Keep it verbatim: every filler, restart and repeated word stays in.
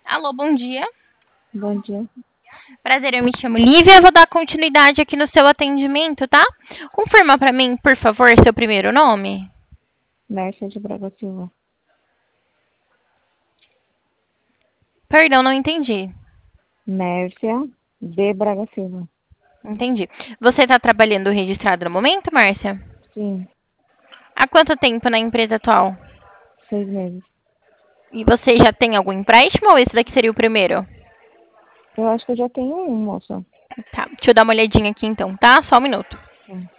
Alô, bom dia. Bom dia. Prazer, eu me chamo Lívia. Vou dar continuidade aqui no seu atendimento, tá? Confirma pra mim, por favor, seu primeiro nome. Mércia de Braga Silva. Perdão, não entendi. Mércia de Braga Silva. Entendi. Você está trabalhando registrado no momento, Márcia? Sim, Há quanto tempo na empresa atual? seis meses. E você já tem algum empréstimo ou esse daqui seria o primeiro? Eu acho que eu já tenho um, moça. Tá, deixa eu dar uma olhadinha aqui então, tá? Só um minuto. Hum.